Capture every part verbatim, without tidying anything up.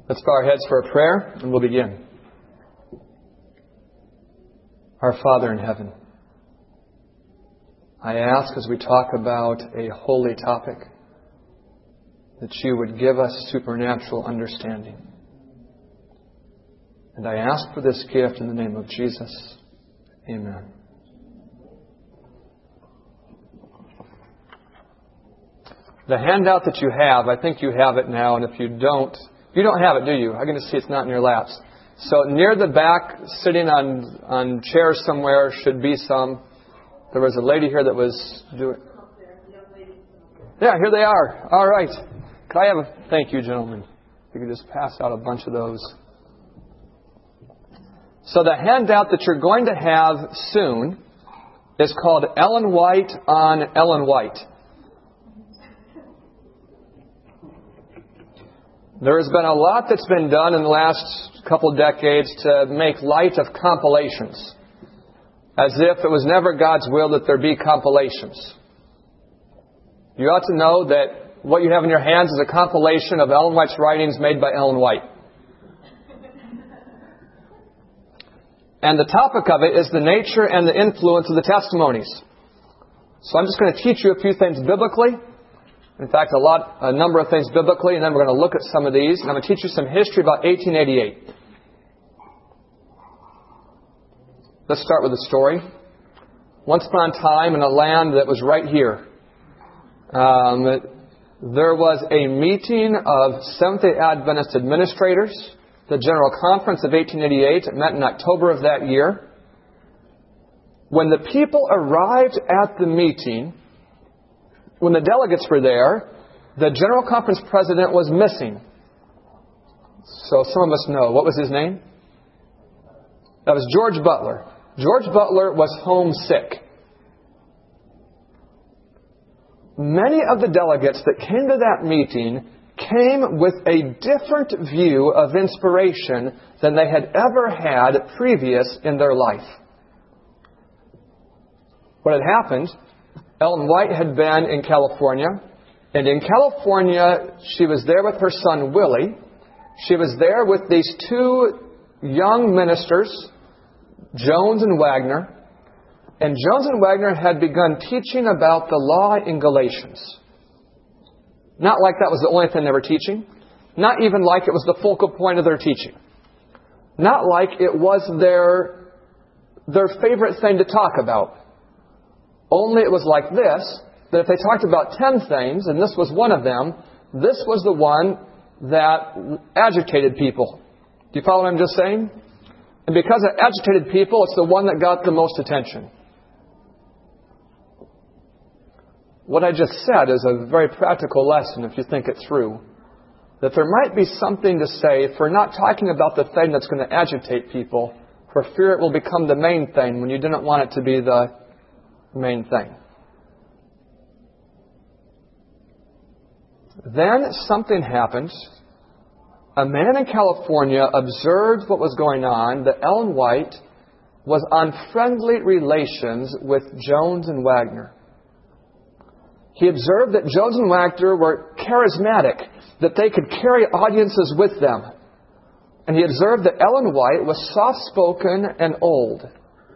Let's bow our heads for a prayer, and we'll begin. Our Father in heaven, I ask as we talk about a holy topic that you would give us supernatural understanding. And I ask for this gift in the name of Jesus. Amen. The handout that you have, I think you have it now, and if you don't, you don't have it, do you? I'm going to see it's not in your laps. So near the back, sitting on on chairs somewhere, should be some. There was a lady here that was doing... Yeah, here they are. All right. Could I have a... Thank you, gentlemen. You could just pass out a bunch of those. So the handout that you're going to have soon is called Ellen White on Ellen White. There has been a lot that's been done in the last couple of decades to make light of compilations, as if it was never God's will that there be compilations. You ought to know that what you have in your hands is a compilation of Ellen White's writings made by Ellen White. And the topic of it is the nature and the influence of the testimonies. So I'm just going to teach you a few things biblically. In fact, a lot, a number of things biblically, and then we're going to look at some of these. And I'm going to teach you some history about eighteen eighty-eight. Let's start with a story. Once upon a time, in a land that was right here, um, there was a meeting of Seventh-day Adventist administrators, the General Conference of eighteen eighty-eight. It met in October of that year. When the people arrived at the meeting, when the delegates were there, the General Conference president was missing. So some of us know. What was his name? That was George Butler. George Butler was homesick. Many of the delegates that came to that meeting came with a different view of inspiration than they had ever had previous in their life. What had happened, Ellen White had been in California, and in California she was there with her son Willie. She was there with these two young ministers, Jones and Wagner, and Jones and Wagner had begun teaching about the law in Galatians. Not like that was the only thing they were teaching. Not even like it was the focal point of their teaching. Not like it was their, their favorite thing to talk about. Only it was like this, that if they talked about ten things, and this was one of them, this was the one that agitated people. Do you follow what I'm just saying? And because it agitated people, it's the one that got the most attention. What I just said is a very practical lesson if you think it through. That there might be something to say for not talking about the thing that's going to agitate people, for fear it will become the main thing when you didn't want it to be the main thing. Then something happened. A man in California observed what was going on, that Ellen White was on friendly relations with Jones and Wagner. He observed that Jones and Wagner were charismatic, that they could carry audiences with them. And he observed that Ellen White was soft-spoken and old.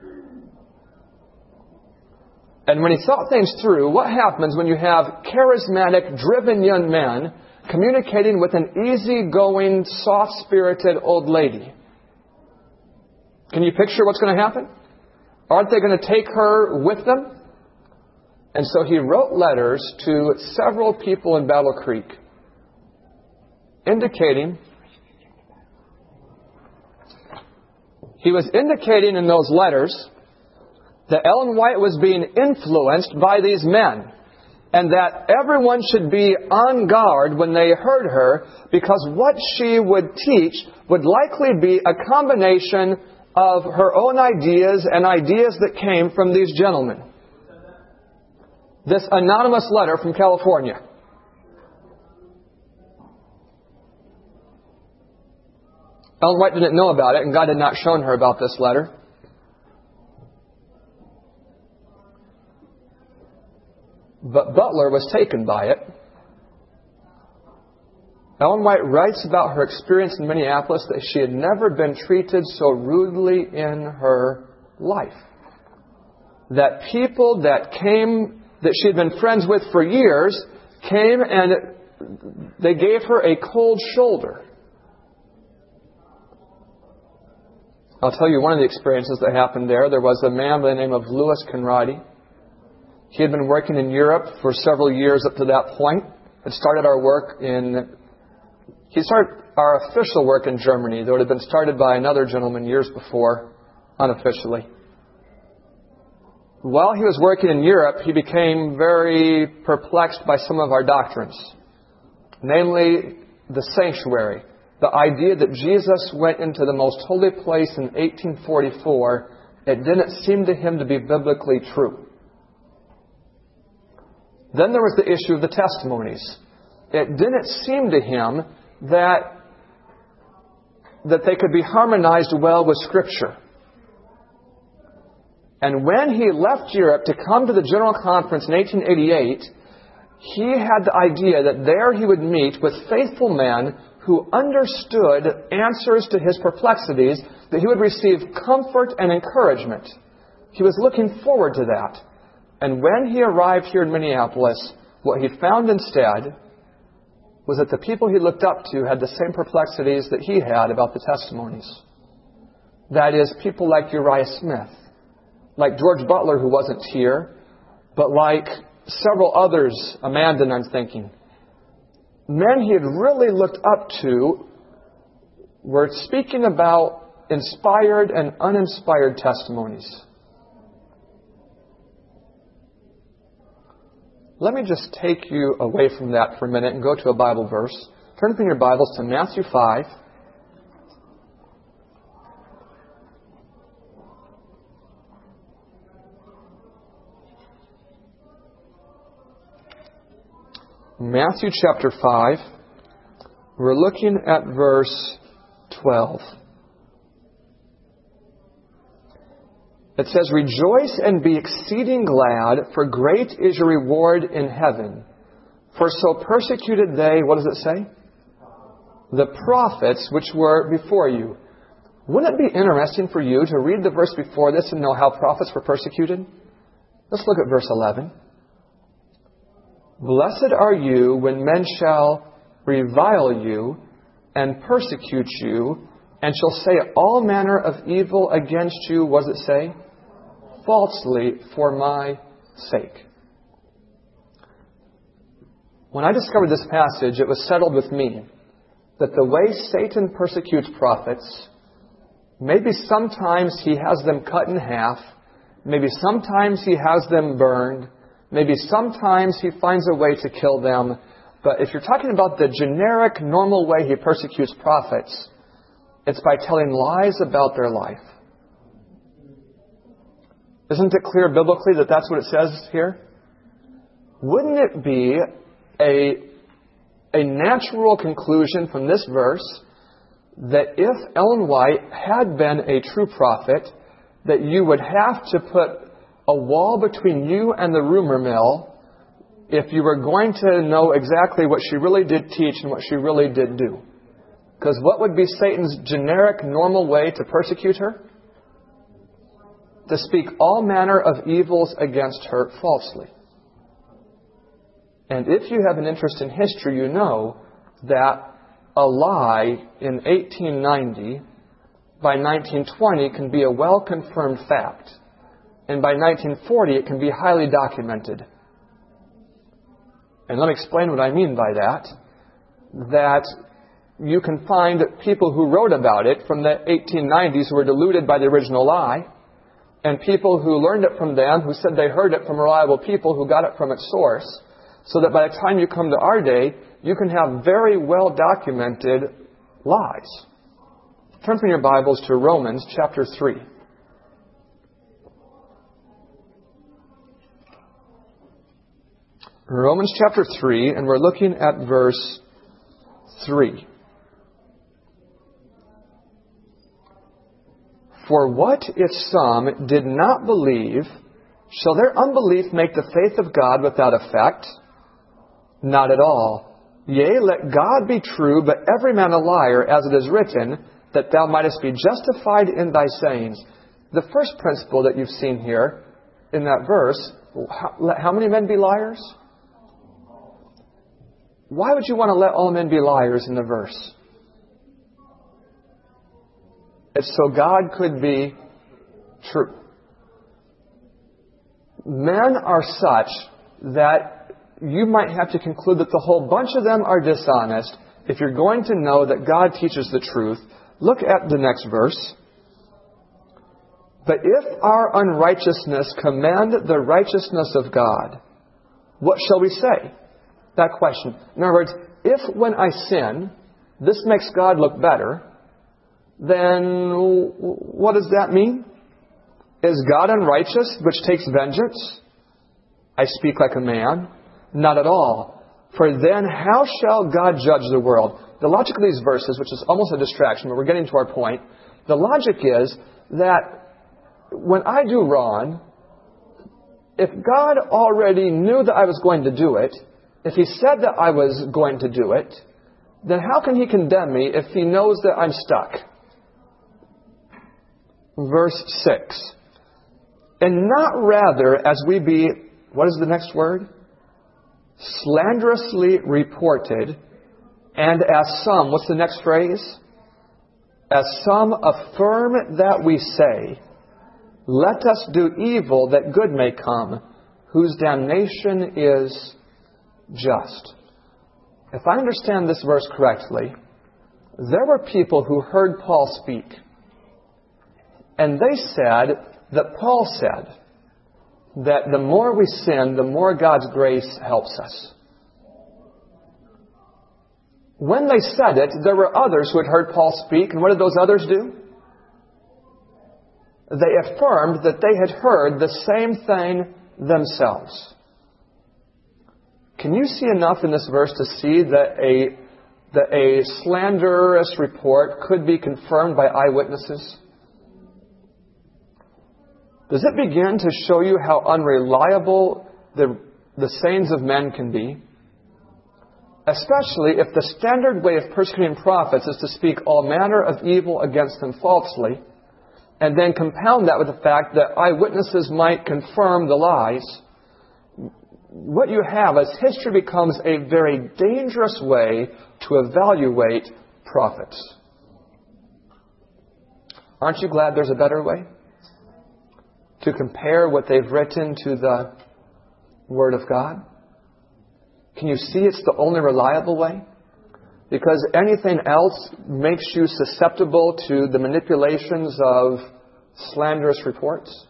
And when he thought things through, what happens when you have charismatic, driven young men communicating with an easygoing, soft-spirited old lady? Can you picture what's going to happen? Aren't they going to take her with them? And so he wrote letters to several people in Battle Creek, indicating, he was indicating in those letters that Ellen White was being influenced by these men, and that everyone should be on guard when they heard her, because what she would teach would likely be a combination of her own ideas and ideas that came from these gentlemen. This anonymous letter from California. Ellen White didn't know about it, and God had not shown her about this letter. But Butler was taken by it. Ellen White writes about her experience in Minneapolis that she had never been treated so rudely in her life. That people that came, that she had been friends with for years, came and they gave her a cold shoulder. I'll tell you one of the experiences that happened there. There was a man by the name of Louis Conradi. He had been working in Europe for several years up to that point. Had started our work in, he started our official work in Germany, though it had been started by another gentleman years before, unofficially. While he was working in Europe, he became very perplexed by some of our doctrines. Namely, the sanctuary. The idea that Jesus went into the most holy place in eighteen forty-four, it didn't seem to him to be biblically true. Then there was the issue of the testimonies. It didn't seem to him that, that they could be harmonized well with Scripture. And when he left Europe to come to the General Conference in eighteen eighty-eight, he had the idea that there he would meet with faithful men who understood answers to his perplexities, that he would receive comfort and encouragement. He was looking forward to that. And when he arrived here in Minneapolis, what he found instead was that the people he looked up to had the same perplexities that he had about the testimonies. That is, people like Uriah Smith, like George Butler, who wasn't here, but like several others, Amanda, I'm thinking. Men he had really looked up to were speaking about inspired and uninspired testimonies. Let me just take you away from that for a minute and go to a Bible verse. Turn in your Bibles to Matthew five. Matthew chapter five, we're looking at verse twelve. It says, "Rejoice and be exceeding glad, for great is your reward in heaven. For so persecuted they," what does it say? "The prophets which were before you." Wouldn't it be interesting for you to read the verse before this and know how prophets were persecuted? Let's look at verse eleven. "Blessed are you when men shall revile you and persecute you, and shall say all manner of evil against you," what does it say? "Falsely for my sake." When I discovered this passage, it was settled with me that the way Satan persecutes prophets, maybe sometimes he has them cut in half, maybe sometimes he has them burned, maybe sometimes he finds a way to kill them. But if you're talking about the generic, normal way he persecutes prophets, it's by telling lies about their life. Isn't it clear biblically that that's what it says here? Wouldn't it be a, a natural conclusion from this verse that if Ellen White had been a true prophet, that you would have to put a wall between you and the rumor mill if you were going to know exactly what she really did teach and what she really did do? Because what would be Satan's generic, normal way to persecute her? To speak all manner of evils against her falsely. And if you have an interest in history, you know that a lie in eighteen ninety by nineteen twenty can be a well-confirmed fact. And by nineteen forty, it can be highly documented. And let me explain what I mean by that. That you can find people who wrote about it from the eighteen nineties who were deluded by the original lie, and people who learned it from them, who said they heard it from reliable people who got it from its source, so that by the time you come to our day, you can have very well documented lies. Turn from your Bibles to Romans chapter three. Romans chapter three, and we're looking at verse three. "For what if some did not believe? Shall their unbelief make the faith of God without effect? Not at all. Yea, let God be true, but every man a liar, as it is written, that thou mightest be justified in thy sayings. The first principle that you've seen here in that verse, how, let how many men be liars? Why would you want to let all men be liars in the verse? It's so God could be true. Men are such that you might have to conclude that the whole bunch of them are dishonest if you're going to know that God teaches the truth. Look at the next verse. But if our unrighteousness commend the righteousness of God, what shall we say? That question. In other words, if when I sin, this makes God look better, then what does that mean? Is God unrighteous, which takes vengeance? I speak like a man. Not at all. For then how shall God judge the world? The logic of these verses, which is almost a distraction, but we're getting to our point. The logic is that when I do wrong, if God already knew that I was going to do it, if He said that I was going to do it, then how can He condemn me if He knows that I'm stuck? Verse six. And not rather as we be, what is the next word? Slanderously reported, and as some, what's the next phrase? As some affirm that we say, let us do evil that good may come, whose damnation is just. If I understand this verse correctly, there were people who heard Paul speak, and they said that Paul said that the more we sin, the more God's grace helps us. When they said it, there were others who had heard Paul speak, and what did those others do? They affirmed that they had heard the same thing themselves. Can you see enough in this verse to see that a, that a slanderous report could be confirmed by eyewitnesses? Does it begin to show you how unreliable the, the sayings of men can be? Especially if the standard way of persecuting prophets is to speak all manner of evil against them falsely, and then compound that with the fact that eyewitnesses might confirm the lies. What you have is history becomes a very dangerous way to evaluate prophets. Aren't you glad there's a better way? To compare what they've written to the Word of God? Can you see it's the only reliable way? Because anything else makes you susceptible to the manipulations of slanderous reports.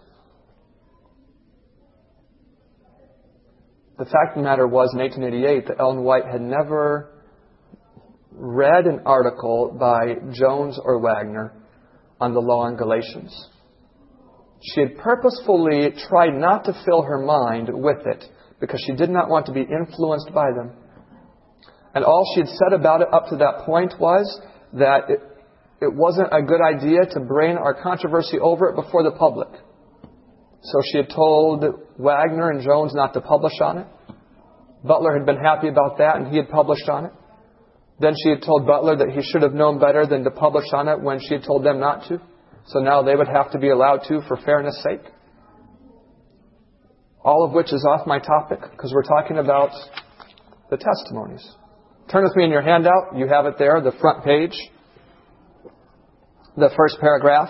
The fact of the matter was, in eighteen eighty-eight, that Ellen White had never read an article by Jones or Wagner on the law in Galatians. She had purposefully tried not to fill her mind with it because she did not want to be influenced by them. And all she had said about it up to that point was that it, it wasn't a good idea to bring our controversy over it before the public. So she had told Wagner and Jones not to publish on it. Butler had been happy about that, and he had published on it. Then she had told Butler that he should have known better than to publish on it when she had told them not to. So now they would have to be allowed to for fairness' sake. All of which is off my topic because we're talking about the testimonies. Turn with me in your handout. You have it there, the front page. The first paragraph.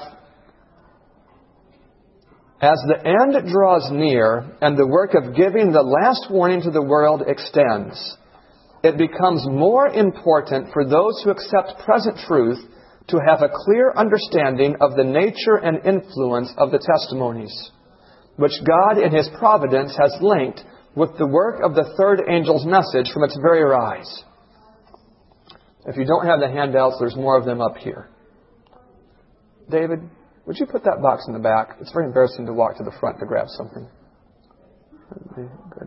As the end draws near and the work of giving the last warning to the world extends, it becomes more important for those who accept present truth to have a clear understanding of the nature and influence of the testimonies, which God in His providence has linked with the work of the third angel's message from its very rise. If you don't have the handouts, there's more of them up here. David, would you put that box in the back? It's very embarrassing to walk to the front to grab something. Good.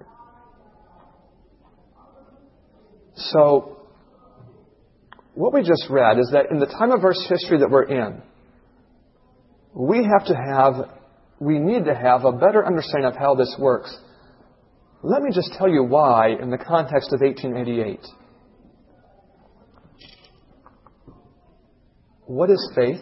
So, what we just read is that in the time of Earth's history that we're in, we have to have, we need to have a better understanding of how this works. Let me just tell you why in the context of eighteen eighty-eight. What is faith?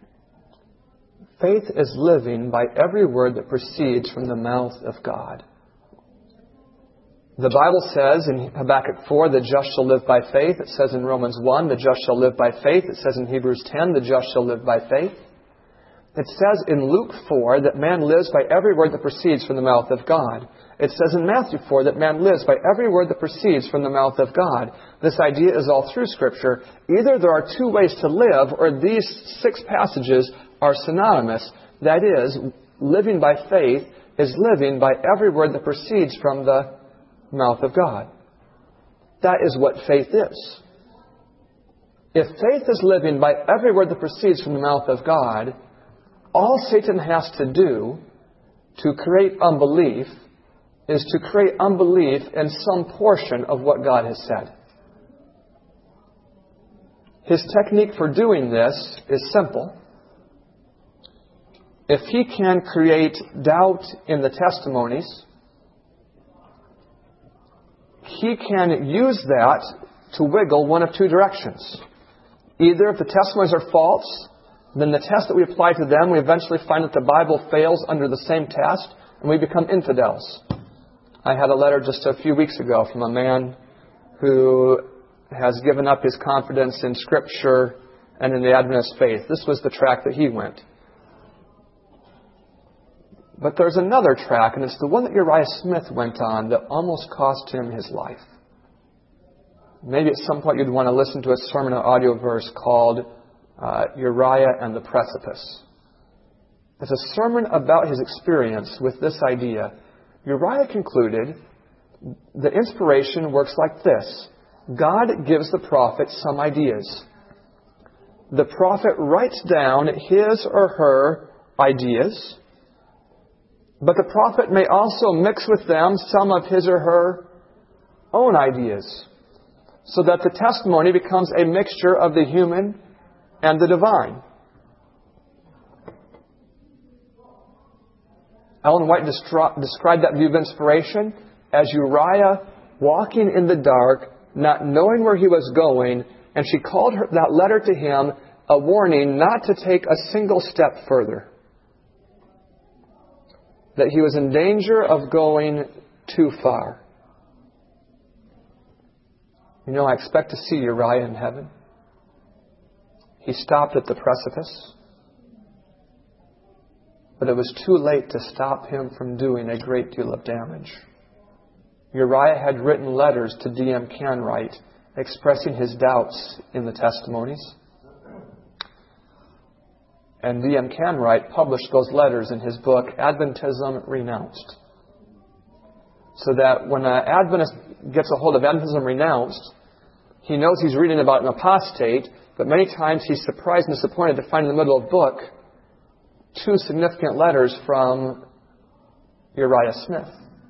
Faith is living by every word that proceeds from the mouth of God. The Bible says in Habakkuk four, the just shall live by faith. It says in Romans one, the just shall live by faith. It says in Hebrews ten, the just shall live by faith. It says in Luke four that man lives by every word that proceeds from the mouth of God. It says in Matthew four that man lives by every word that proceeds from the mouth of God. This idea is all through Scripture. Either there are two ways to live, or these six passages are synonymous. That is, living by faith is living by every word that proceeds from the mouth of God. That is what faith is. If faith is living by every word that proceeds from the mouth of God, all Satan has to do to create unbelief is to create unbelief in some portion of what God has said. His technique for doing this is simple. If he can create doubt in the testimonies, he can use that to wiggle one of two directions. Either if the testimonies are false, then the test that we apply to them, we eventually find that the Bible fails under the same test, and we become infidels. I had a letter just a few weeks ago from a man who has given up his confidence in Scripture and in the Adventist faith. This was the track that he went. But there's another track, and it's the one that Uriah Smith went on that almost cost him his life. Maybe at some point you'd want to listen to a sermon or audio verse called uh, Uriah and the Precipice. It's a sermon about his experience with this idea. Uriah concluded that inspiration works like this. God gives the prophet some ideas. The prophet writes down his or her ideas, but the prophet may also mix with them some of his or her own ideas, so that the testimony becomes a mixture of the human and the divine. Ellen White destri- described that view of inspiration as Uriah walking in the dark, not knowing where he was going, and she called her, that letter to him a warning not to take a single step further. That he was in danger of going too far. You know, I expect to see Uriah in heaven. He stopped at the precipice. But it was too late to stop him from doing a great deal of damage. Uriah had written letters to D M Canwright expressing his doubts in the testimonies. And D M Canwright published those letters in his book, Adventism Renounced. So that when an Adventist gets a hold of Adventism Renounced, he knows he's reading about an apostate, but many times he's surprised and disappointed to find in the middle of the book two significant letters from Uriah Smith.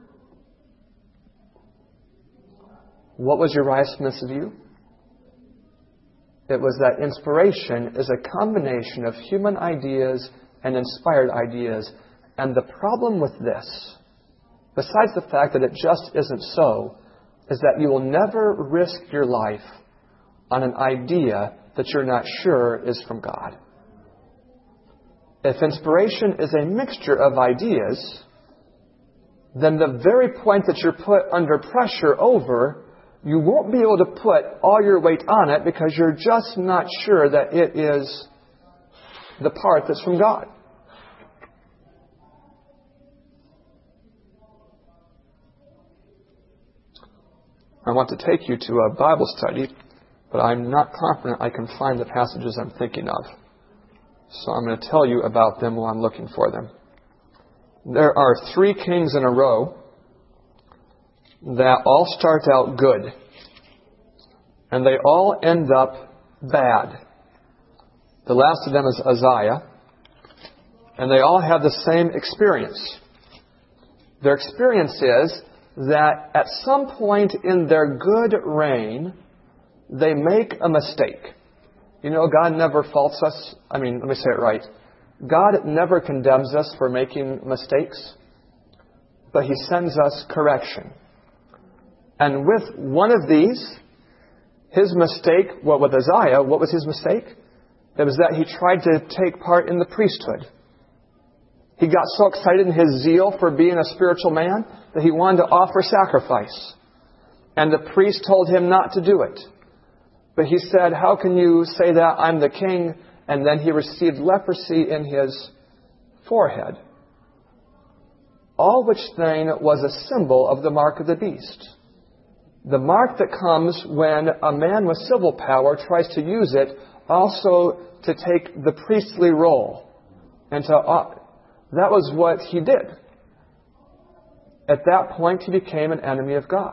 What was Uriah Smith's view? It was that inspiration is a combination of human ideas and inspired ideas. And the problem with this, besides the fact that it just isn't so, is that you will never risk your life on an idea that you're not sure is from God. If inspiration is a mixture of ideas, then the very point that you're put under pressure over, you won't be able to put all your weight on it because you're just not sure that it is the part that's from God. I want to take you to a Bible study, but I'm not confident I can find the passages I'm thinking of. So I'm going to tell you about them while I'm looking for them. There are three kings in a row that all start out good. And they all end up bad. The last of them is Uzziah. And they all have the same experience. Their experience is that at some point in their good reign, they make a mistake. You know, God never faults us. I mean, let me say it right. God never condemns us for making mistakes, but He sends us correction. And with one of these, his mistake, well, with Uzziah, what was his mistake? It was that he tried to take part in the priesthood. He got so excited in his zeal for being a spiritual man that he wanted to offer sacrifice. And the priest told him not to do it. But he said, how can you say that? I'm the king. And then he received leprosy in his forehead. All which thing was a symbol of the mark of the beast. The mark that comes when a man with civil power tries to use it also to take the priestly role. And to, uh, that was what he did. At that point, he became an enemy of God.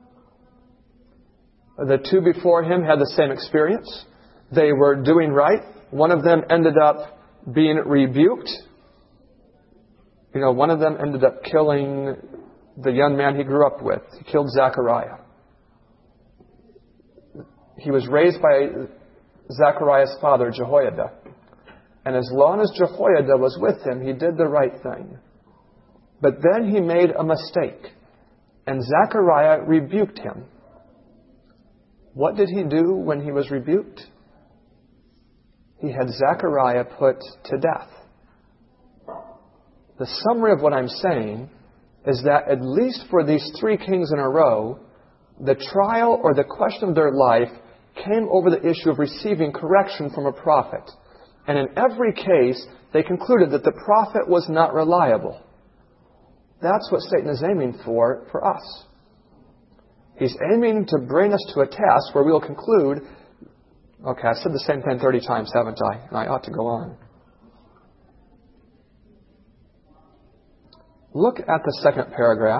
The two before him had the same experience. They were doing right. One of them ended up being rebuked. You know, one of them ended up killing the young man he grew up with. He killed Zechariah. He was raised by Zechariah's father, Jehoiada. And as long as Jehoiada was with him, he did the right thing. But then he made a mistake. And Zechariah rebuked him. What did he do when he was rebuked? He had Zechariah put to death. The summary of what I'm saying is that at least for these three kings in a row, the trial or the question of their life came over the issue of receiving correction from a prophet. And in every case, they concluded that the prophet was not reliable. That's what Satan is aiming for for us. He's aiming to bring us to a test where we'll conclude, okay, I've said the same thing thirty times, haven't I? I ought to go on. Look at the second paragraph.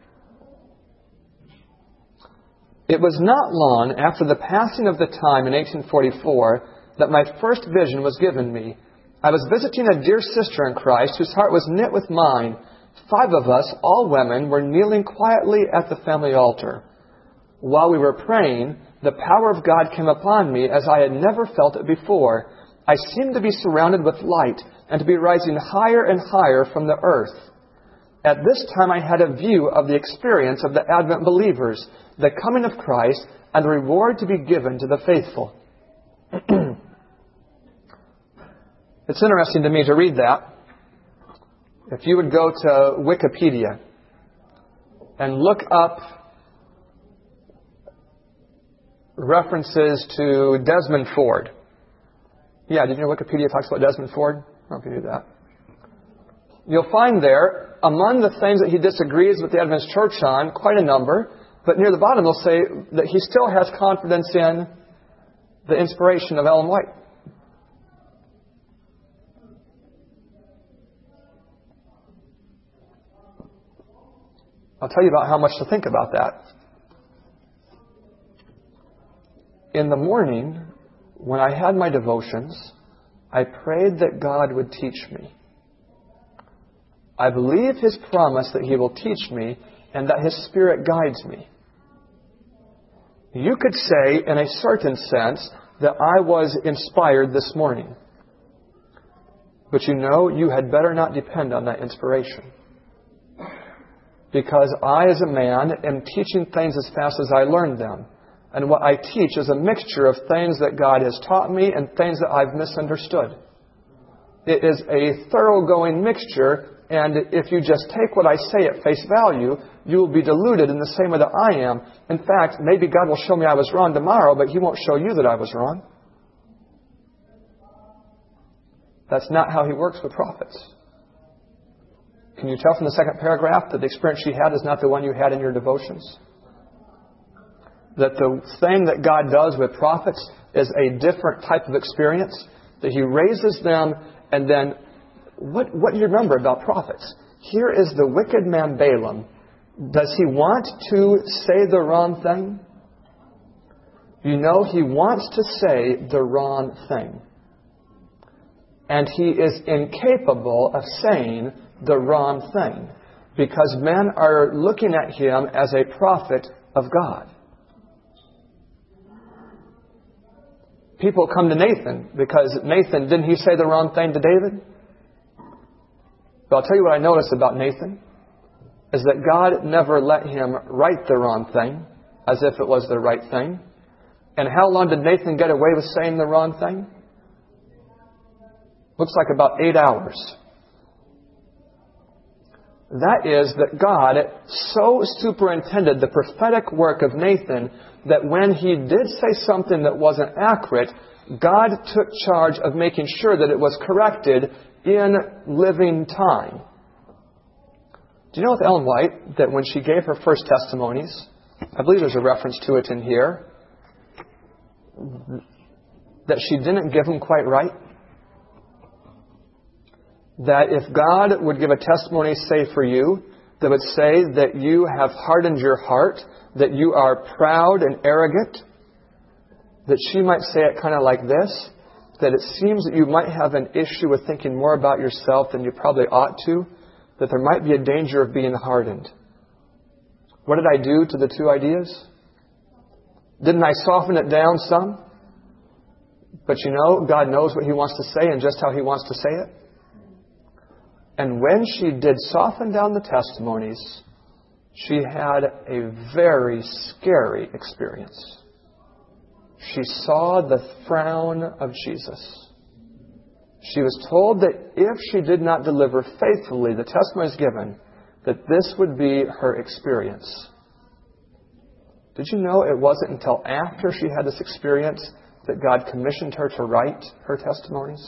It was not long after the passing of the time in eighteen forty-four that my first vision was given me. I was visiting a dear sister in Christ whose heart was knit with mine. Five of us, all women, were kneeling quietly at the family altar. While we were praying, the power of God came upon me as I had never felt it before. I seemed to be surrounded with light and to be rising higher and higher from the earth. At this time I had a view of the experience of the Advent believers, the coming of Christ, and the reward to be given to the faithful. It's interesting to me to read that. If you would go to Wikipedia and look up references to Desmond Ford. Yeah, did you know Wikipedia talks about Desmond Ford? I don't know if you knew that. You'll find there, among the things that he disagrees with the Adventist Church on, quite a number, but near the bottom they'll say that he still has confidence in the inspiration of Ellen White. I'll tell you about how much to think about that. In the morning, when I had my devotions, I prayed that God would teach me. I believe His promise that He will teach me and that His Spirit guides me. You could say, in a certain sense, that I was inspired this morning. But you know, you had better not depend on that inspiration. Because I, as a man, am teaching things as fast as I learned them. And what I teach is a mixture of things that God has taught me and things that I've misunderstood. It is a thoroughgoing mixture, and if you just take what I say at face value, you will be deluded in the same way that I am. In fact, maybe God will show me I was wrong tomorrow, but He won't show you that I was wrong. That's not how He works with prophets. Can you tell from the second paragraph that the experience she had is not the one you had in your devotions? That the thing that God does with prophets is a different type of experience, that He raises them, and then what, what do you remember about prophets? Here is the wicked man Balaam. Does he want to say the wrong thing? You know, he wants to say the wrong thing. And he is incapable of saying the wrong thing, because men are looking at him as a prophet of God. People come to Nathan because Nathan, didn't he say the wrong thing to David? But I'll tell you what I noticed about Nathan, is that God never let him write the wrong thing as if it was the right thing. And how long did Nathan get away with saying the wrong thing? Looks like about eight hours. That is that God so superintended the prophetic work of Nathan that when he did say something that wasn't accurate, God took charge of making sure that it was corrected in living time. Do you know with Ellen White that when she gave her first testimonies, I believe there's a reference to it in here, that she didn't give them quite right? That if God would give a testimony, say for you, that would say that you have hardened your heart, that you are proud and arrogant, that she might say it kind of like this, that it seems that you might have an issue with thinking more about yourself than you probably ought to, that there might be a danger of being hardened. What did I do to the two ideas? Didn't I soften it down some? But you know, God knows what He wants to say and just how He wants to say it. And when she did soften down the testimonies, she had a very scary experience. She saw the frown of Jesus. She was told that if she did not deliver faithfully the testimonies given, that this would be her experience. Did you know it wasn't until after she had this experience that God commissioned her to write her testimonies?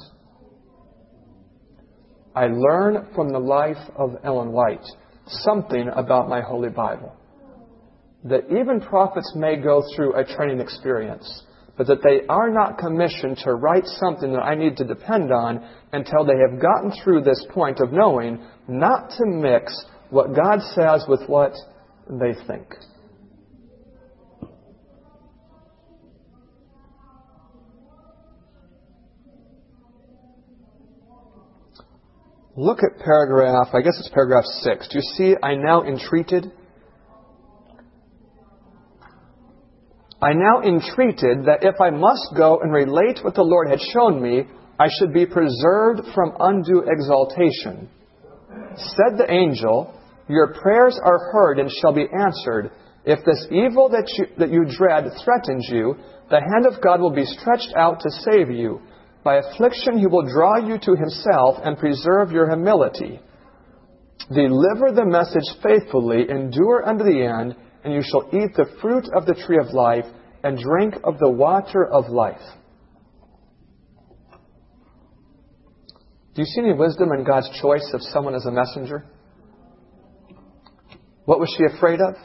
I learn from the life of Ellen White something about my Holy Bible. That even prophets may go through a training experience, but that they are not commissioned to write something that I need to depend on until they have gotten through this point of knowing not to mix what God says with what they think. Look at paragraph, I guess it's paragraph six. Do you see, I now entreated? I now entreated that if I must go and relate what the Lord had shown me, I should be preserved from undue exaltation. Said the angel, your prayers are heard and shall be answered. If this evil that you, that you dread threatens you, the hand of God will be stretched out to save you. By affliction He will draw you to Himself and preserve your humility. Deliver the message faithfully, endure unto the end, and you shall eat the fruit of the tree of life and drink of the water of life. Do you see any wisdom in God's choice of someone as a messenger? What was she afraid of?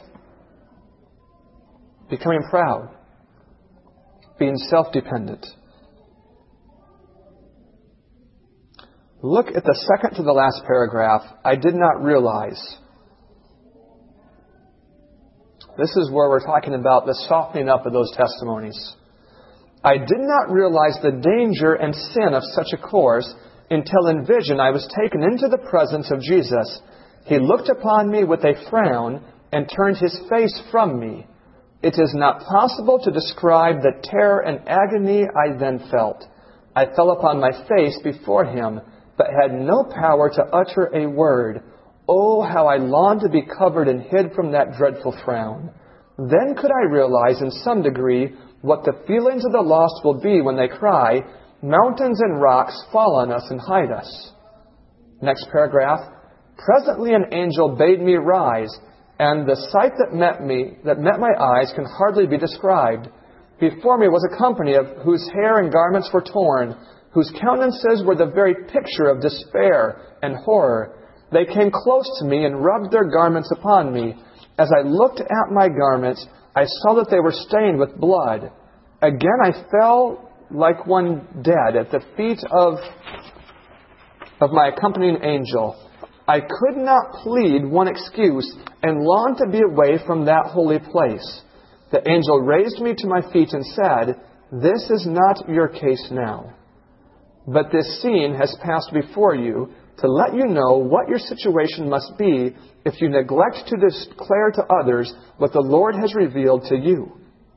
Becoming proud. Being self-dependent. Look at the second to the last paragraph. I did not realize. This is where we're talking about the softening up of those testimonies. I did not realize the danger and sin of such a course until in vision I was taken into the presence of Jesus. He looked upon me with a frown and turned His face from me. It is not possible to describe the terror and agony I then felt. I fell upon my face before Him, but had no power to utter a word. Oh, how I longed to be covered and hid from that dreadful frown. Then could I realize in some degree what the feelings of the lost will be when they cry, mountains and rocks fall on us and hide us. Next paragraph. Presently an angel bade me rise, and the sight that met me, that met my eyes, can hardly be described. Before me was a company of whose hair and garments were torn, whose countenances were the very picture of despair and horror. They came close to me and rubbed their garments upon me. As I looked at my garments, I saw that they were stained with blood. Again I fell like one dead at the feet of, of my accompanying angel. I could not plead one excuse and longed to be away from that holy place. The angel raised me to my feet and said, this is not your case now. But this scene has passed before you to let you know what your situation must be if you neglect to declare to others what the Lord has revealed to you.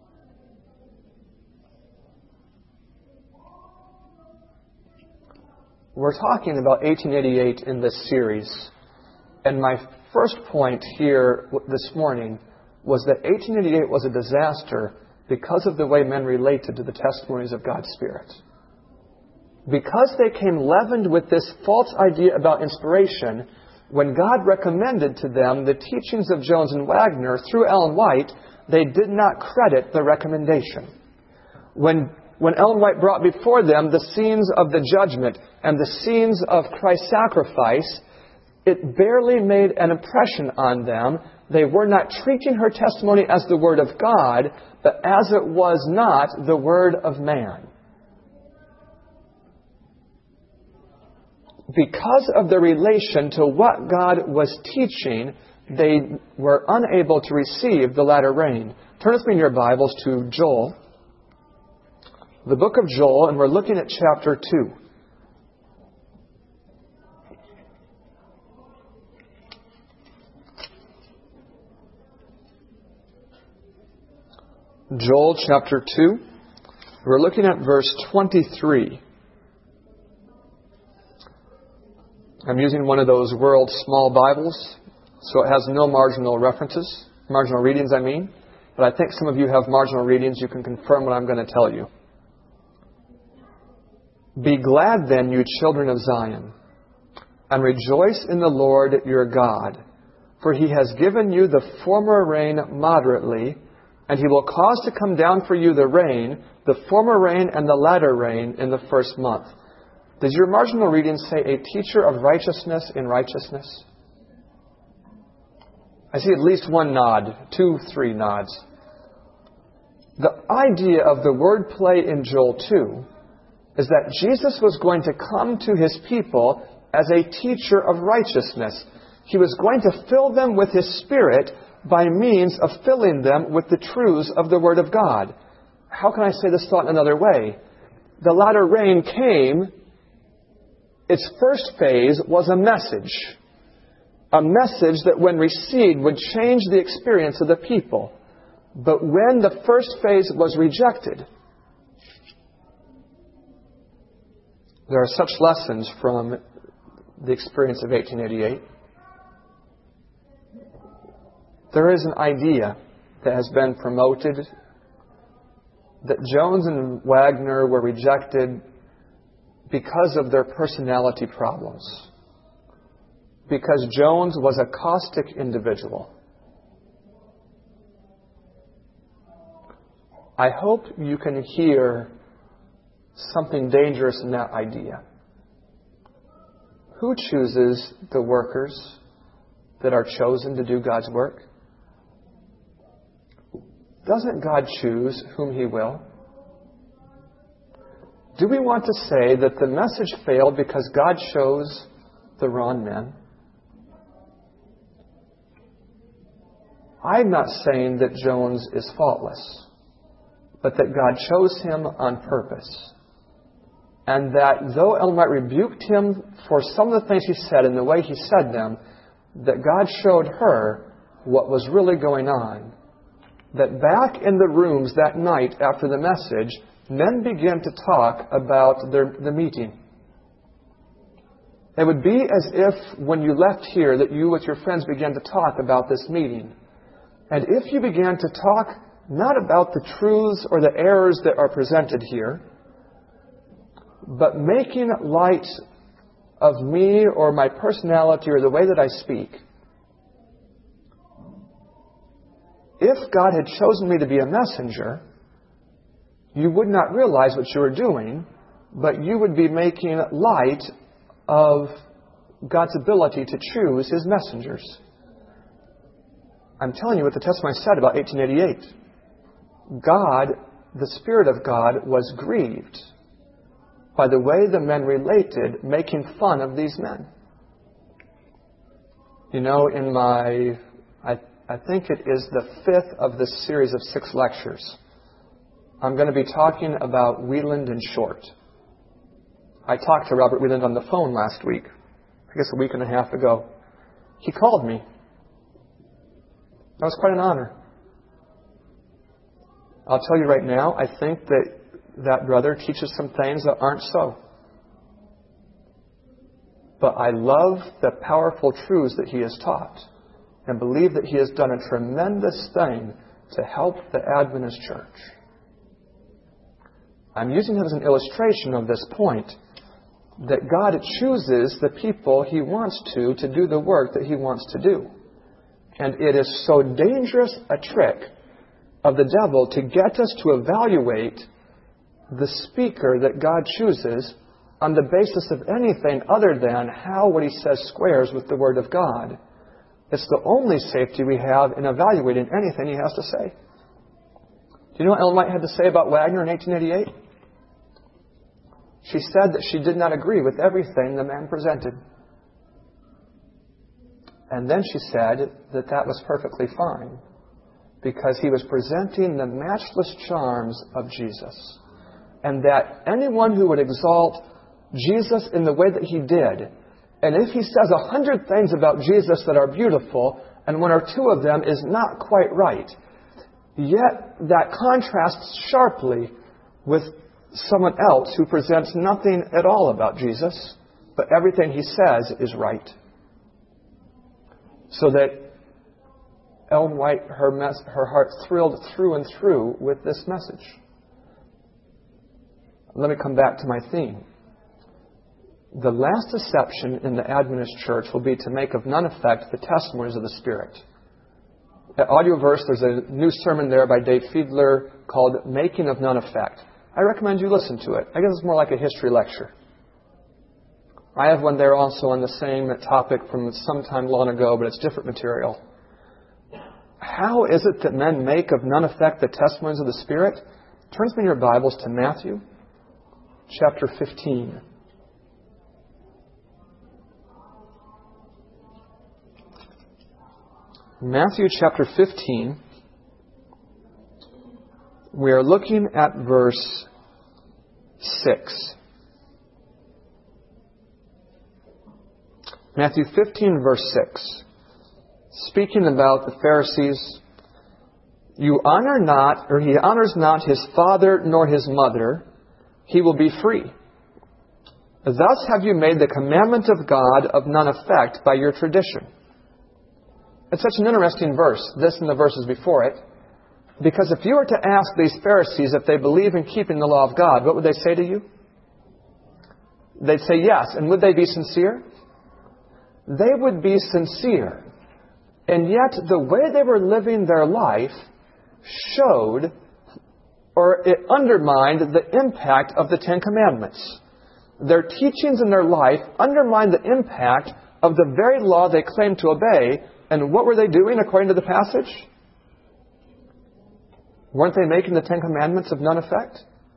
We're talking about eighteen eighty-eight in this series, and my first point here this morning was that eighteen eighty-eight was a disaster because of the way men related to the testimonies of God's Spirit. because they came leavened with this false idea about inspiration, when God recommended to them the teachings of Jones and Wagner through Ellen White, they did not credit the recommendation. When, when Ellen White brought before them the scenes of the judgment and the scenes of Christ's sacrifice, it barely made an impression on them. They were not treating her testimony as the Word of God, but as it was not the Word of man. Because of the relation to what God was teaching, they were unable to receive the latter rain. Turn with me in your Bibles to Joel, the book of Joel, and we're looking at chapter two. Joel chapter two. We're looking at verse twenty-three. I'm using one of those World Small Bibles, so it has no marginal references, marginal readings I mean, but I think some of you have marginal readings. You can confirm what I'm going to tell you. Be glad then, you children of Zion, and rejoice in the Lord your God, for He has given you the former rain moderately, and He will cause to come down for you the rain, the former rain and the latter rain in the first month. Does your marginal reading say a teacher of righteousness in righteousness? I see at least one nod, two, three nods. The idea of the wordplay in Joel two is that Jesus was going to come to His people as a teacher of righteousness. He was going to fill them with His Spirit by means of filling them with the truths of the Word of God. How can I say this thought in another way? The latter rain came. Its first phase was a message. A message that when received would change the experience of the people. But when the first phase was rejected, there are such lessons from the experience of eighteen eighty-eight. There is an idea that has been promoted that Jones and Wagner were rejected because of their personality problems. Because Jones was a caustic individual. I hope you can hear something dangerous in that idea. Who chooses the workers that are chosen to do God's work? Doesn't God choose whom He will? Do we want to say that the message failed because God chose the wrong men? I'm not saying that Jones is faultless, but that God chose him on purpose. And that though Ellen White rebuked him for some of the things he said and the way he said them, that God showed her what was really going on. That back in the rooms that night after the message, men began to talk about their, the meeting. It would be as if when you left here that you with your friends began to talk about this meeting. And if you began to talk not about the truths or the errors that are presented here, but making light of me or my personality or the way that I speak, if God had chosen me to be a messenger, you would not realize what you were doing, but you would be making light of God's ability to choose His messengers. I'm telling you what the testimony said about eighteen eighty-eight. God, the Spirit of God, was grieved by the way the men related, making fun of these men. You know, in my, I, I think it is the fifth of this series of six lectures, I'm going to be talking about Wieland and Short. I talked to Robert Wieland on the phone last week, I guess a week and a half ago. He called me. That was quite an honor. I'll tell you right now, I think that that brother teaches some things that aren't so. But I love the powerful truths that he has taught and believe that he has done a tremendous thing to help the Adventist church. I'm using him as an illustration of this point that God chooses the people He wants to to do the work that He wants to do. And it is so dangerous a trick of the devil to get us to evaluate the speaker that God chooses on the basis of anything other than how what He says squares with the Word of God. It's the only safety we have in evaluating anything He has to say. Do you know what Ellen White had to say about Wagner in eighteen eighty-eight? She said that she did not agree with everything the man presented. And then she said that that was perfectly fine, because he was presenting the matchless charms of Jesus. And that anyone who would exalt Jesus in the way that he did, and if he says a hundred things about Jesus that are beautiful, and one or two of them is not quite right, yet that contrasts sharply with someone else who presents nothing at all about Jesus, but everything he says is right. So that Ellen White, her, mes- her heart thrilled through and through with this message. Let me come back to my theme. The last deception in the Adventist church will be to make of none effect the testimonies of the Spirit. At Audioverse, there's a new sermon there by Dave Fiedler called Making of None Effect. I recommend you listen to it. I guess it's more like a history lecture. I have one there also on the same topic from some time long ago, but it's different material. How is it that men make of none effect the testimonies of the Spirit? Turn with me in your Bibles to Matthew chapter fifteen. Matthew chapter fifteen, we are looking at verse six. Matthew fifteen, verse six. Speaking about the Pharisees, you honor not, or he honors not his father nor his mother, he will be free. Thus have you made the commandment of God of none effect by your tradition. It's such an interesting verse, this and the verses before it, because if you were to ask these Pharisees if they believe in keeping the law of God, what would they say to you? They'd say yes. And would they be sincere? They would be sincere. And yet the way they were living their life showed, or it undermined, the impact of the Ten Commandments. Their teachings in their life undermined the impact of the very law they claimed to obey. And what were they doing according to the passage? Weren't they making the Ten Commandments of none effect?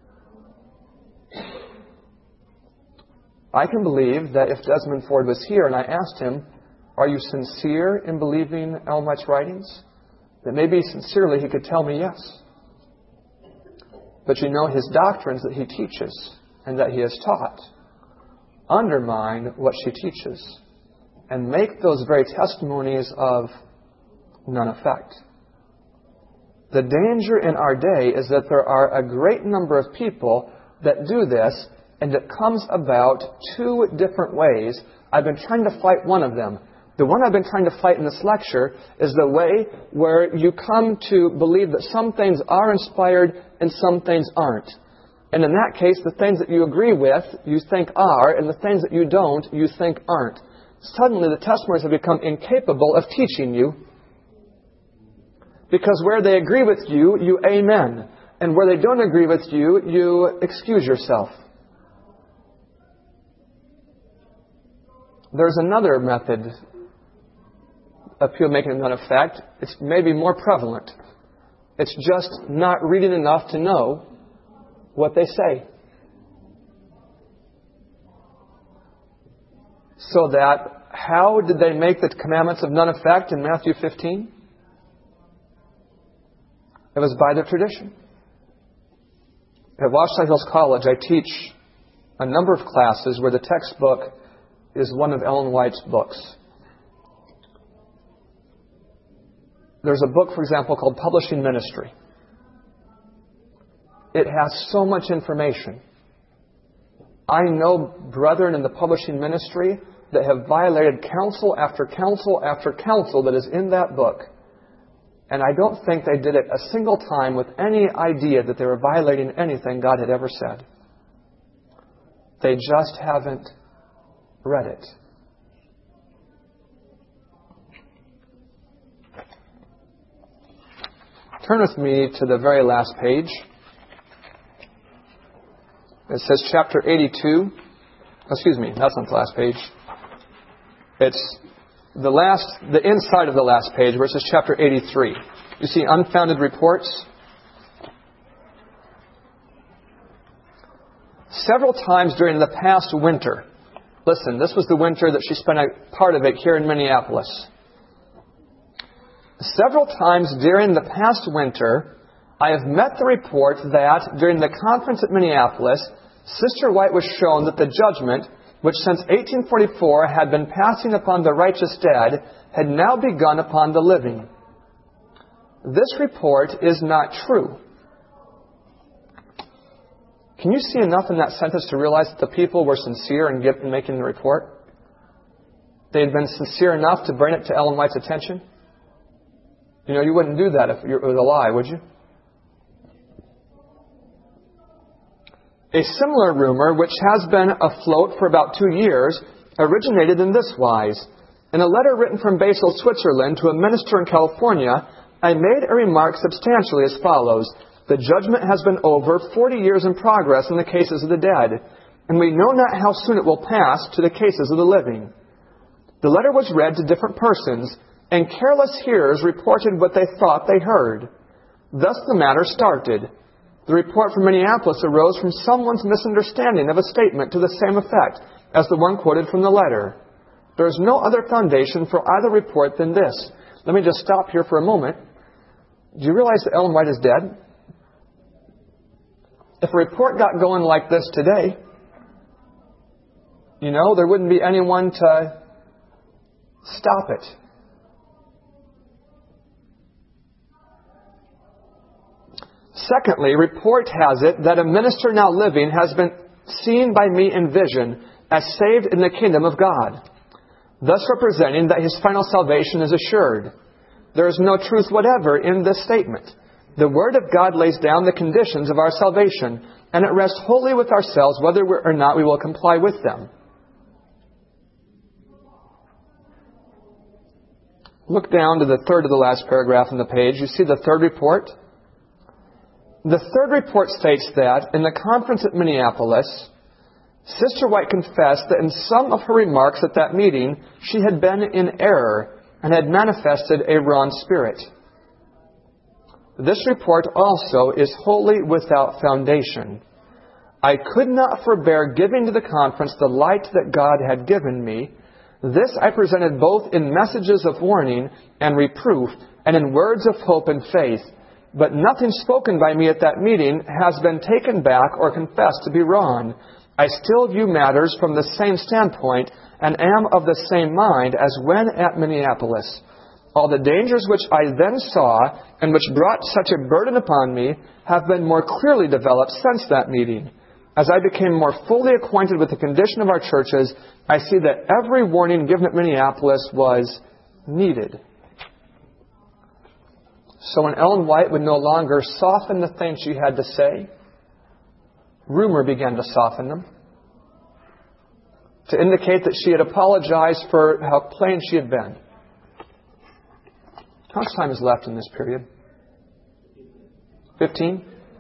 I can believe that if Desmond Ford was here and I asked him, are you sincere in believing Ellen White's writings? That maybe sincerely he could tell me yes. But you know, his doctrines that he teaches and that he has taught undermine what she teaches and make those very testimonies of none effect. The danger in our day is that there are a great number of people that do this, and it comes about two different ways. I've been trying to fight one of them. The one I've been trying to fight in this lecture is the way where you come to believe that some things are inspired and some things aren't. And in that case, the things that you agree with, you think are, and the things that you don't, you think aren't. Suddenly the testimonies have become incapable of teaching you, because where they agree with you, you amen. And where they don't agree with you, you excuse yourself. There's another method of people making it none effect. It's maybe more prevalent. It's just not reading enough to know what they say. So that, how did they make the commandments of none effect in Matthew fifteen? It was by their tradition. At Washington Hills College, I teach a number of classes where the textbook is one of Ellen White's books. There's a book, for example, called Publishing Ministry. It has so much information. I know brethren in the publishing ministry that have violated counsel after counsel after counsel that is in that book. And I don't think they did it a single time with any idea that they were violating anything God had ever said. They just haven't read it. Turn with me to the very last page. It says chapter eighty-two. Excuse me, that's not the last page. It's the last, the inside of the last page where it says chapter eighty-three. You see unfounded reports. Several times during the past winter, listen, this was the winter that she spent a part of it here in Minneapolis. Several times during the past winter, I have met the report that during the conference at Minneapolis, Sister White was shown that the judgment, which since eighteen forty-four had been passing upon the righteous dead, had now begun upon the living. This report is not true. Can you see enough in that sentence to realize that the people were sincere in, give, in making the report? They had been sincere enough to bring it to Ellen White's attention? You know, you wouldn't do that if it was a lie, would you? A similar rumor, which has been afloat for about two years, originated in this wise. In a letter written from Basel, Switzerland, to a minister in California, I made a remark substantially as follows. The judgment has been over forty years in progress in the cases of the dead, and we know not how soon it will pass to the cases of the living. The letter was read to different persons, and careless hearers reported what they thought they heard. Thus the matter started. The report from Minneapolis arose from someone's misunderstanding of a statement to the same effect as the one quoted from the letter. There is no other foundation for either report than this. Let me just stop here for a moment. Do you realize that Ellen White is dead? If a report got going like this today, you know, there wouldn't be anyone to stop it. Secondly, report has it that a minister now living has been seen by me in vision as saved in the kingdom of God, thus representing that his final salvation is assured. There is no truth whatever in this statement. The Word of God lays down the conditions of our salvation, and it rests wholly with ourselves whether or not we will comply with them. Look down to the third of the last paragraph on the page. You see the third report? The third report states that, in the conference at Minneapolis, Sister White confessed that in some of her remarks at that meeting, she had been in error and had manifested a wrong spirit. This report also is wholly without foundation. I could not forbear giving to the conference the light that God had given me. This I presented both in messages of warning and reproof, and in words of hope and faith. But nothing spoken by me at that meeting has been taken back or confessed to be wrong. I still view matters from the same standpoint and am of the same mind as when at Minneapolis. All the dangers which I then saw and which brought such a burden upon me have been more clearly developed since that meeting. As I became more fully acquainted with the condition of our churches, I see that every warning given at Minneapolis was needed. So when Ellen White would no longer soften the things she had to say, rumor began to soften them, to indicate that she had apologized for how plain she had been. How much time is left in this period? Fifteen?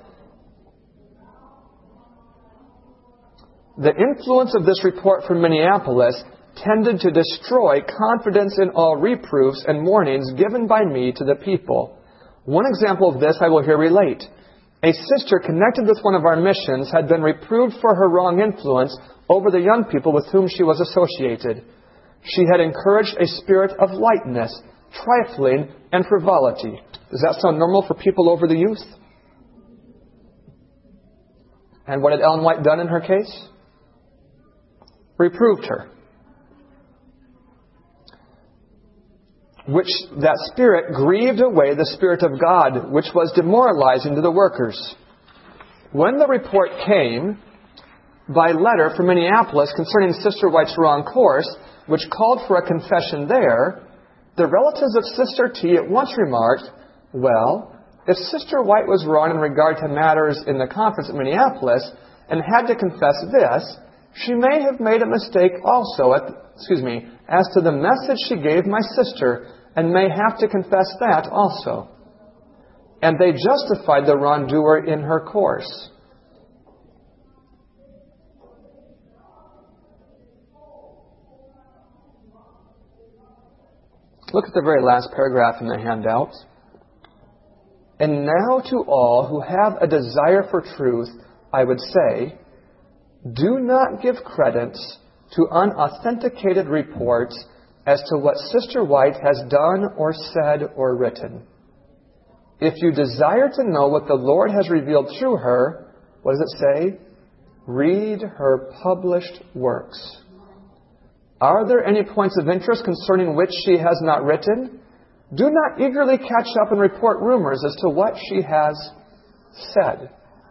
The influence of this report from Minneapolis tended to destroy confidence in all reproofs and warnings given by me to the people. One example of this I will here relate. A sister connected with one of our missions had been reproved for her wrong influence over the young people with whom she was associated. She had encouraged a spirit of lightness, trifling, and frivolity. Does that sound normal for people over the youth? And what had Ellen White done in her case? Reproved her. Which that spirit grieved away the Spirit of God, which was demoralizing to the workers. When the report came by letter from Minneapolis concerning Sister White's wrong course, which called for a confession there, the relatives of Sister T at once remarked, well, if Sister White was wrong in regard to matters in the conference at Minneapolis and had to confess this, She may have made a mistake also, at, excuse me, as to the message she gave my sister, and may have to confess that also. And they justified the wrongdoer in her course. Look at the very last paragraph in the handout. And now to all who have a desire for truth, I would say, do not give credence to unauthenticated reports as to what Sister White has done or said or written. If you desire to know what the Lord has revealed through her, what does it say? Read her published works. Are there any points of interest concerning which she has not written? Do not eagerly catch up and report rumors as to what she has said.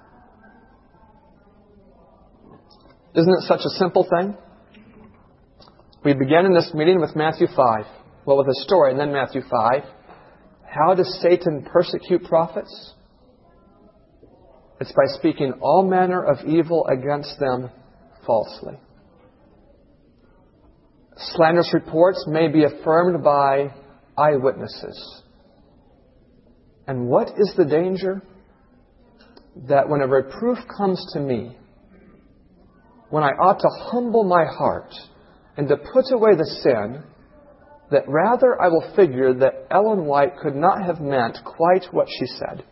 Isn't it such a simple thing? We began in this meeting with Matthew five. Well, with a story, and then Matthew five. How does Satan persecute prophets? It's by speaking all manner of evil against them falsely. Slanderous reports may be affirmed by eyewitnesses. And what is the danger? That when a reproof comes to me, when I ought to humble my heart and to put away the sin, that rather I will figure that Ellen White could not have meant quite what she said.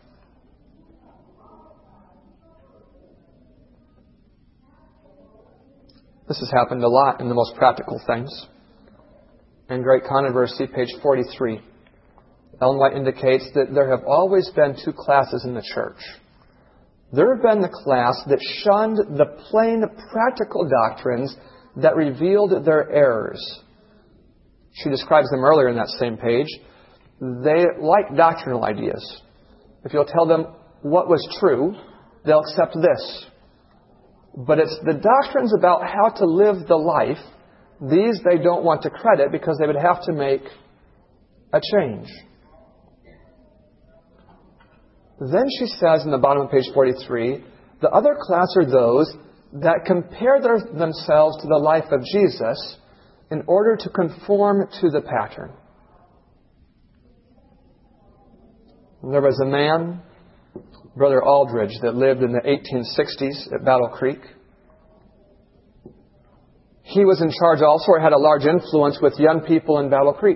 This has happened a lot in the most practical things. In Great Controversy, page forty-three, Ellen White indicates that there have always been two classes in the church. There have been the class that shunned the plain practical doctrines that revealed their errors. She describes them earlier in that same page. They like doctrinal ideas. If you'll tell them what was true, they'll accept this. But it's the doctrines about how to live the life, these they don't want to credit because they would have to make a change. Then she says in the bottom of page forty-three, the other class are those that compare their, themselves to the life of Jesus in order to conform to the pattern. There was a man, Brother Aldridge, that lived in the eighteen sixties at Battle Creek. He was in charge also, or had a large influence with young people in Battle Creek.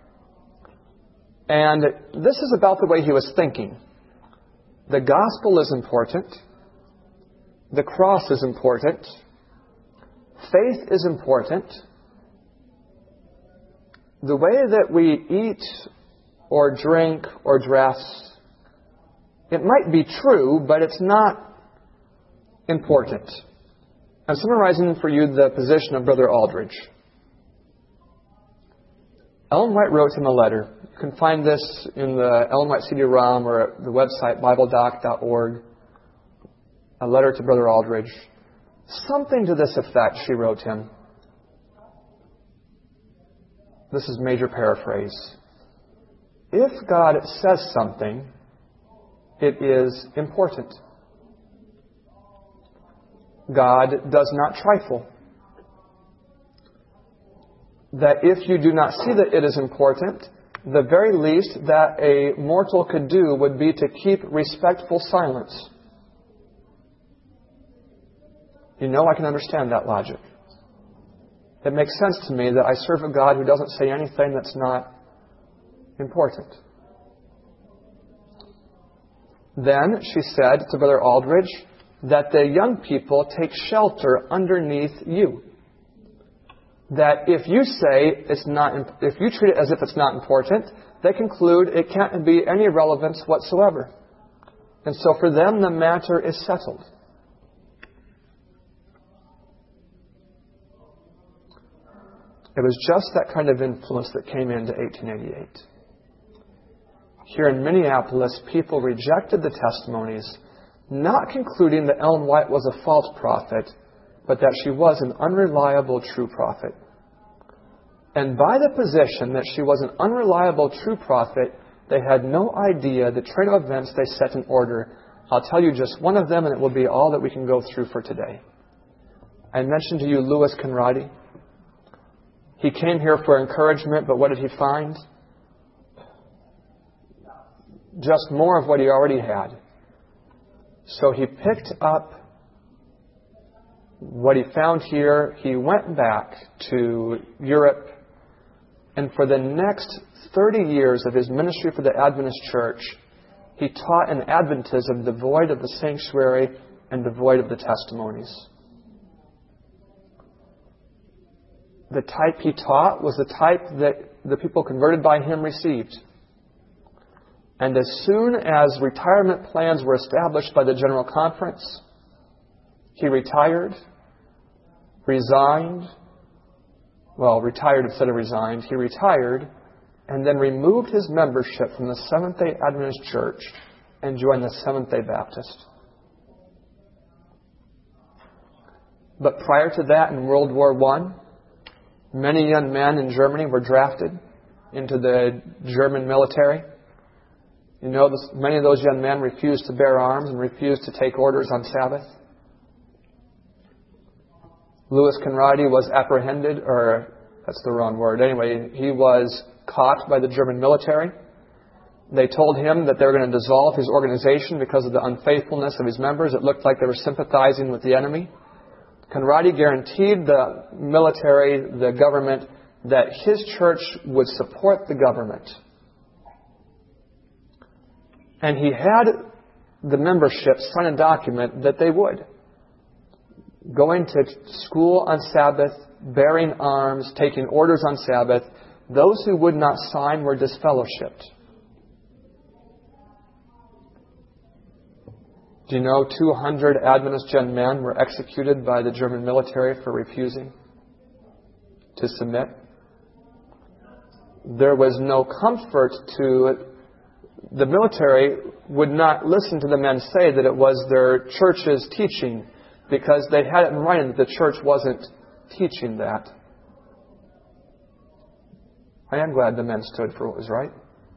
And this is about the way he was thinking. The gospel is important. The cross is important. Faith is important. The way that we eat or drink or dress, it might be true, but it's not important. I'm summarizing for you the position of Brother Aldridge. Ellen White wrote him a letter. You can find this in the Ellen White C D ROM or at the website bible doc dot org. A letter to Brother Aldridge. Something to this effect she wrote him. This is major paraphrase. If God says something, it is important. God does not trifle. That if you do not see that it is important, the very least that a mortal could do would be to keep respectful silence. You know, I can understand that logic. It makes sense to me that I serve a God who doesn't say anything that's not important. Then she said to Brother Aldridge that the young people take shelter underneath you. That if you say it's not, if you treat it as if it's not important, they conclude it can't be any relevance whatsoever. And so for them, the matter is settled. It was just that kind of influence that came into eighteen eighty-eight. Here in Minneapolis, people rejected the testimonies, not concluding that Ellen White was a false prophet, but that she was an unreliable true prophet. And by the position that she was an unreliable true prophet, they had no idea the train of events they set in order. I'll tell you just one of them, and it will be all that we can go through for today. I mentioned to you Louis Conradi. He came here for encouragement, but what did he find? Just more of what he already had. So he picked up what he found here. He went back to Europe, and for the next thirty years of his ministry for the Adventist Church, he taught an Adventism devoid of the sanctuary and devoid of the testimonies. The type he taught was the type that the people converted by him received. And as soon as retirement plans were established by the General Conference, he retired, resigned, well, retired instead of resigned. He retired and then removed his membership from the Seventh-day Adventist Church and joined the Seventh-day Baptist. But prior to that, in World War One, many young men in Germany were drafted into the German military. You know, many of those young men refused to bear arms and refused to take orders on Sabbath. Louis Conradi was apprehended, or that's the wrong word. Anyway, he was caught by the German military. They told him that they were going to dissolve his organization because of the unfaithfulness of his members. It looked like they were sympathizing with the enemy. Conradi guaranteed the military, the government, that his church would support the government. And he had the membership sign a document that they would. Going to school on Sabbath, bearing arms, taking orders on Sabbath. Those who would not sign were disfellowshipped. Do you know two hundred Adventist young men were executed by the German military for refusing to submit? There was no comfort to... The military would not listen to the men say that it was their church's teaching, because they had it in writing that the church wasn't teaching that. I am glad the men stood for what was right.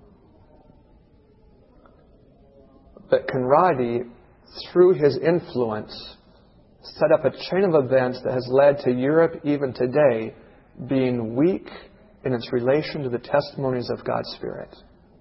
But Conradi, through his influence, set up a chain of events that has led to Europe even today being weak in its relation to the testimonies of God's Spirit.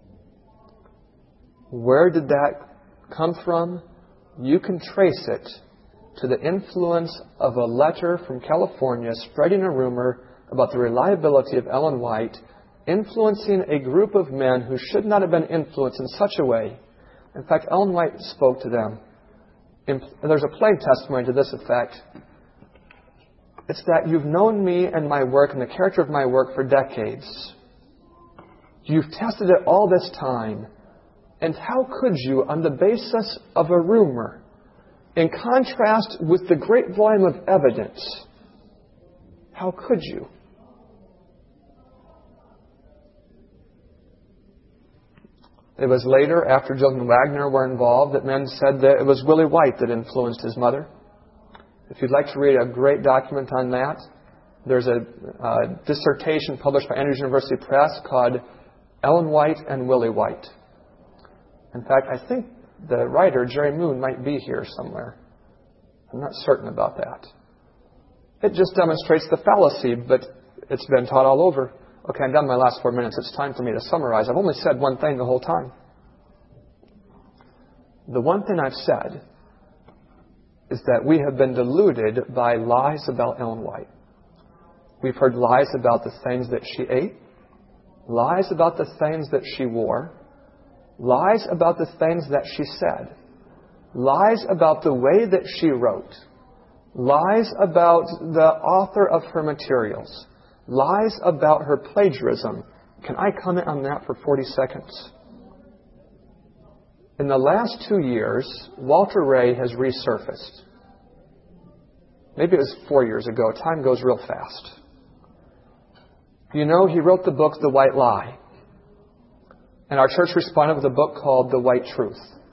Where did that come from? You can trace it to the influence of a letter from California spreading a rumor about the reliability of Ellen White, influencing a group of men who should not have been influenced in such a way. In fact, Ellen White spoke to them. There's a plain testimony to this effect. It's that you've known me and my work and the character of my work for decades. You've tested it all this time. And how could you, on the basis of a rumor, in contrast with the great volume of evidence, how could you? It was later, after Joseph and Wagner were involved, that men said that it was Willie White that influenced his mother. If you'd like to read a great document on that, there's a uh, dissertation published by Andrews University Press called Ellen White and Willie White. In fact, I think the writer, Jerry Moon, might be here somewhere. I'm not certain about that. It just demonstrates the fallacy, but it's been taught all over. Okay, I'm done my last four minutes. It's time for me to summarize. I've only said one thing the whole time. The one thing I've said is that we have been deluded by lies about Ellen White. We've heard lies about the things that she ate, lies about the things that she wore, lies about the things that she said, lies about the way that she wrote, lies about the author of her materials, lies about her plagiarism. Can I comment on that for forty seconds? In the last two years, Walter Ray has resurfaced. Maybe it was four years ago. Time goes real fast. You know, he wrote the book, The White Lie. And our church responded with a book called The White Truth.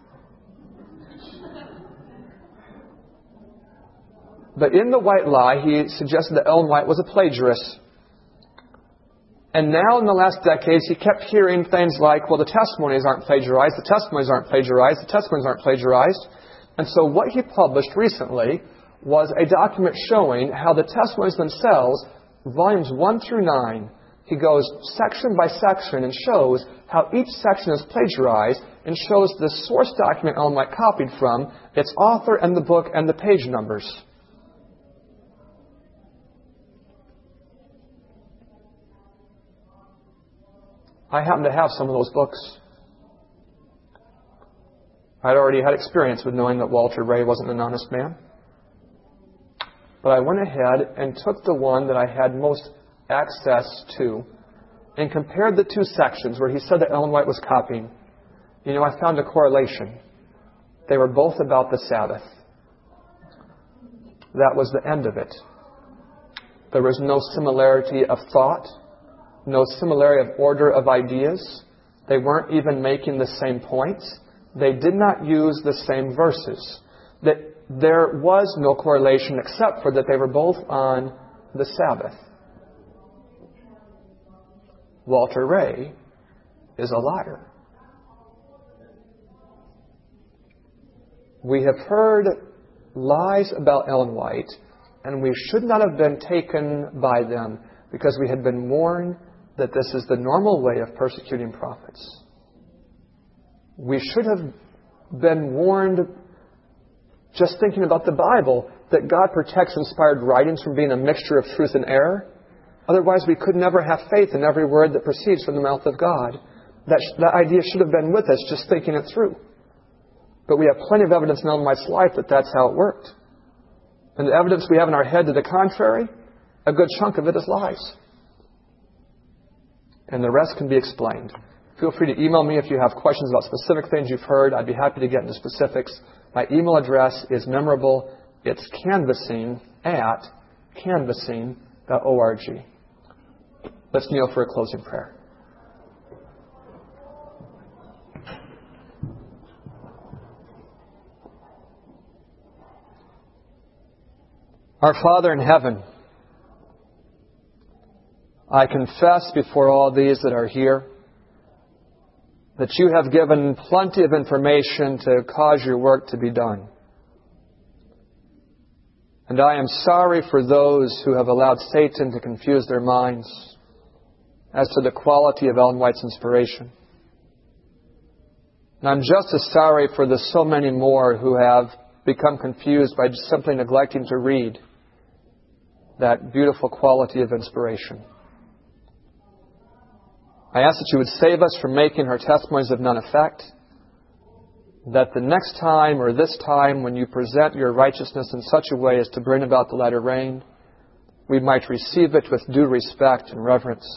But in The White Lie, he suggested that Ellen White was a plagiarist. And now in the last decades, he kept hearing things like, well, the testimonies aren't plagiarized, the testimonies aren't plagiarized, the testimonies aren't plagiarized. And so what he published recently was a document showing how the testimonies themselves, volumes one through nine, he goes section by section and shows how each section is plagiarized and shows the source document Ellen White copied from, its author and the book and the page numbers. I happen to have some of those books. I'd already had experience with knowing that Walter Ray wasn't an honest man. But I went ahead and took the one that I had most access to and compared the two sections where he said that Ellen White was copying. You know, I found a correlation. They were both about the Sabbath. That was the end of it. There was no similarity of thought, no similarity of order of ideas. They weren't even making the same points. They did not use the same verses. That there was no correlation except for that they were both on the Sabbath. Walter Ray is a liar. We have heard lies about Ellen White, and we should not have been taken by them because we had been warned that this is the normal way of persecuting prophets. We should have been warned, just thinking about the Bible, that God protects inspired writings from being a mixture of truth and error. Otherwise, we could never have faith in every word that proceeds from the mouth of God. That, that idea should have been with us, just thinking it through. But we have plenty of evidence in Ellen White's life that that's how it worked. And the evidence we have in our head to the contrary, a good chunk of it is lies. And the rest can be explained. Feel free to email me if you have questions about specific things you've heard. I'd be happy to get into specifics. My email address is memorable. It's canvassing at canvassing dot org. Let's kneel for a closing prayer. Our Father in heaven, I confess before all these that are here that you have given plenty of information to cause your work to be done. And I am sorry for those who have allowed Satan to confuse their minds as to the quality of Ellen White's inspiration. And I'm just as sorry for the so many more who have become confused by just simply neglecting to read that beautiful quality of inspiration. I ask that you would save us from making her testimonies of none effect, that the next time or this time when you present your righteousness in such a way as to bring about the latter rain, we might receive it with due respect and reverence.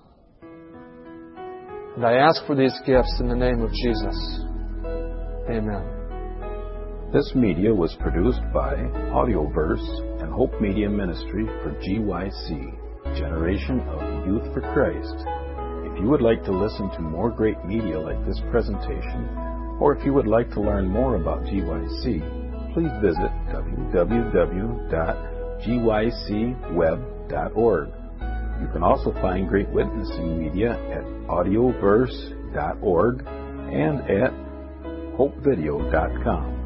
And I ask for these gifts in the name of Jesus. Amen. This media was produced by Audioverse and Hope Media Ministry for G Y C, Generation of Youth for Christ. If you would like to listen to more great media like this presentation, or if you would like to learn more about G Y C, please visit w w w dot g y c web dot org. You can also find great witnessing media at audioverse dot org and at hope video dot com.